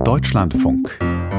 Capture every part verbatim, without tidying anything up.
Deutschlandfunk.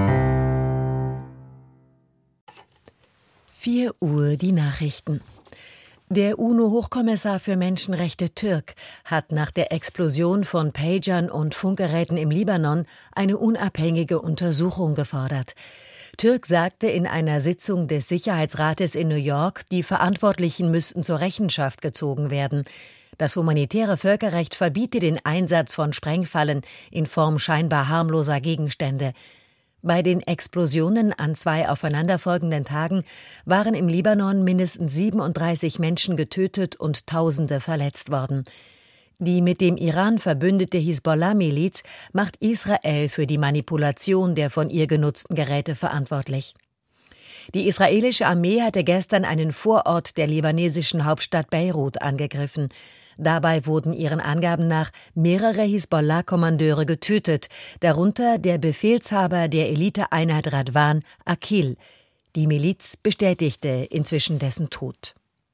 vier Uhr die Nachrichten. Der UNO-Hochkommissar für Menschenrechte Türk hat nach der Explosion von Pagern und Funkgeräten im Libanon eine unabhängige Untersuchung gefordert. Türk sagte in einer Sitzung des Sicherheitsrates in New York, die Verantwortlichen müssten zur Rechenschaft gezogen werden. Das humanitäre Völkerrecht verbiete den Einsatz von Sprengfallen in Form scheinbar harmloser Gegenstände. Bei den Explosionen an zwei aufeinanderfolgenden Tagen waren im Libanon mindestens siebenunddreißig Menschen getötet und Tausende verletzt worden. Die mit dem Iran verbündete Hisbollah-Miliz macht Israel für die Manipulation der von ihr genutzten Geräte verantwortlich. Die israelische Armee hatte gestern einen Vorort der libanesischen Hauptstadt Beirut angegriffen. Dabei wurden ihren Angaben nach mehrere Hisbollah-Kommandeure getötet, darunter der Befehlshaber der Eliteeinheit Radwan, Akil. Die Miliz bestätigte inzwischen dessen Tod.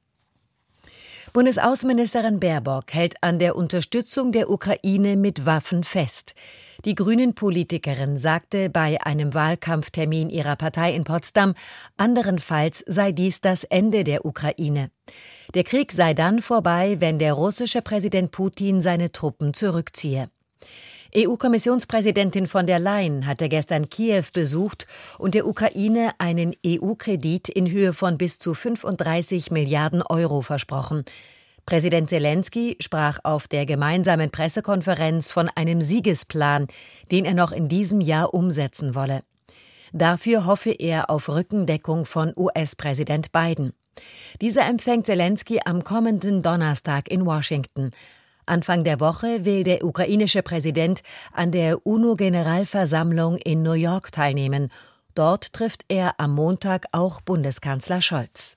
Bundesaußenministerin Baerbock hält an der Unterstützung der Ukraine mit Waffen fest. Die Grünen-Politikerin sagte bei einem Wahlkampftermin ihrer Partei in Potsdam, anderenfalls sei dies das Ende der Ukraine. Der Krieg sei dann vorbei, wenn der russische Präsident Putin seine Truppen zurückziehe. E U-Kommissionspräsidentin von der Leyen hatte gestern Kiew besucht und der Ukraine einen E U-Kredit in Höhe von bis zu fünfunddreißig Milliarden Euro versprochen. Präsident Selenskyj sprach auf der gemeinsamen Pressekonferenz von einem Siegesplan, den er noch in diesem Jahr umsetzen wolle. Dafür hoffe er auf Rückendeckung von U S-Präsident Biden. Dieser empfängt Selenskyj am kommenden Donnerstag in Washington. Anfang der Woche will der ukrainische Präsident an der UNO-Generalversammlung in New York teilnehmen. Dort trifft er am Montag auch Bundeskanzler Scholz.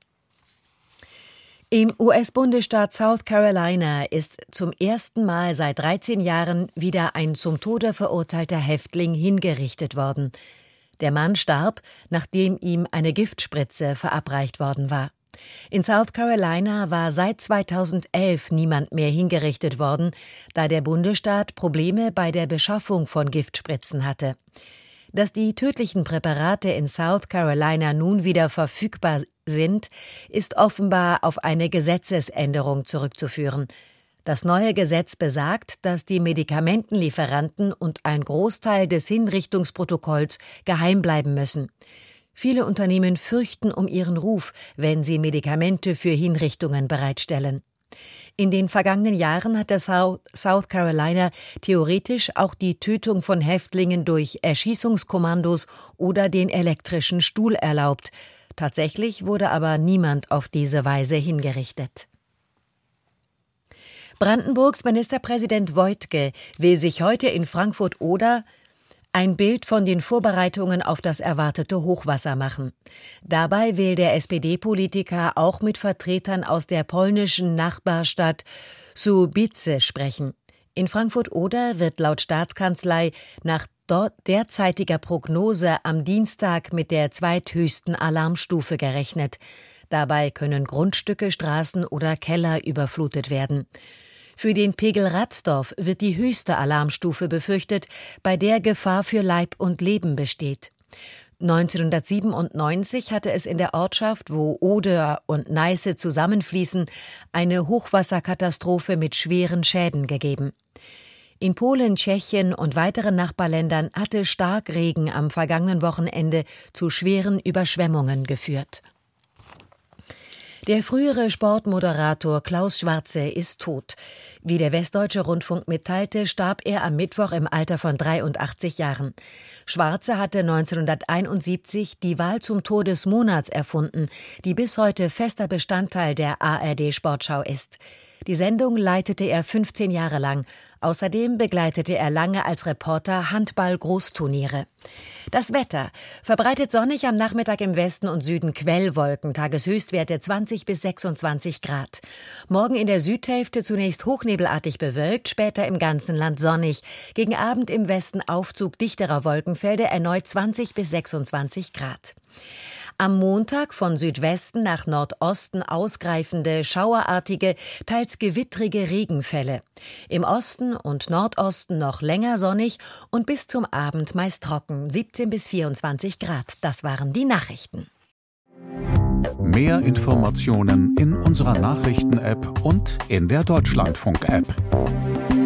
Im U S-Bundesstaat South Carolina ist zum ersten Mal seit dreizehn Jahren wieder ein zum Tode verurteilter Häftling hingerichtet worden. Der Mann starb, nachdem ihm eine Giftspritze verabreicht worden war. In South Carolina war seit zweitausendelf niemand mehr hingerichtet worden, da der Bundesstaat Probleme bei der Beschaffung von Giftspritzen hatte. Dass die tödlichen Präparate in South Carolina nun wieder verfügbar sind, ist offenbar auf eine Gesetzesänderung zurückzuführen. Das neue Gesetz besagt, dass die Medikamentenlieferanten und ein Großteil des Hinrichtungsprotokolls geheim bleiben müssen. Viele Unternehmen fürchten um ihren Ruf, wenn sie Medikamente für Hinrichtungen bereitstellen. In den vergangenen Jahren hat das South Carolina theoretisch auch die Tötung von Häftlingen durch Erschießungskommandos oder den elektrischen Stuhl erlaubt. Tatsächlich wurde aber niemand auf diese Weise hingerichtet. Brandenburgs Ministerpräsident Woidke will sich heute in Frankfurt-Oder ein Bild von den Vorbereitungen auf das erwartete Hochwasser machen. Dabei will der S P D-Politiker auch mit Vertretern aus der polnischen Nachbarstadt Słubice sprechen. In Frankfurt-Oder wird laut Staatskanzlei nach dort derzeitiger Prognose am Dienstag mit der zweithöchsten Alarmstufe gerechnet. Dabei können Grundstücke, Straßen oder Keller überflutet werden. Für den Pegel Ratsdorf wird die höchste Alarmstufe befürchtet, bei der Gefahr für Leib und Leben besteht. neunzehnhundertsiebenundneunzig hatte es in der Ortschaft, wo Oder und Neiße zusammenfließen, eine Hochwasserkatastrophe mit schweren Schäden gegeben. In Polen, Tschechien und weiteren Nachbarländern hatte Starkregen am vergangenen Wochenende zu schweren Überschwemmungen geführt. Der frühere Sportmoderator Klaus Schwarze ist tot. Wie der Westdeutsche Rundfunk mitteilte, starb er am Mittwoch im Alter von dreiundachtzig Jahren. Schwarze hatte neunzehnhunderteinundsiebzig die Wahl zum Tor des Monats erfunden, die bis heute fester Bestandteil der A R D-Sportschau ist. Die Sendung leitete er fünfzehn Jahre lang. Außerdem begleitete er lange als Reporter Handball-Großturniere. Das Wetter: verbreitet sonnig, am Nachmittag im Westen und Süden Quellwolken, Tageshöchstwerte zwanzig bis sechsundzwanzig Grad. Morgen in der Südhälfte zunächst hochnebelartig bewölkt, später im ganzen Land sonnig. Gegen Abend im Westen Aufzug dichterer Wolkenfelder, erneut zwanzig bis sechsundzwanzig Grad. Am Montag von Südwesten nach Nordosten ausgreifende, schauerartige, teils gewittrige Regenfälle. Im Osten und Nordosten noch länger sonnig und bis zum Abend meist trocken, siebzehn bis vierundzwanzig Grad. Das waren die Nachrichten. Mehr Informationen in unserer Nachrichten-App und in der Deutschlandfunk-App.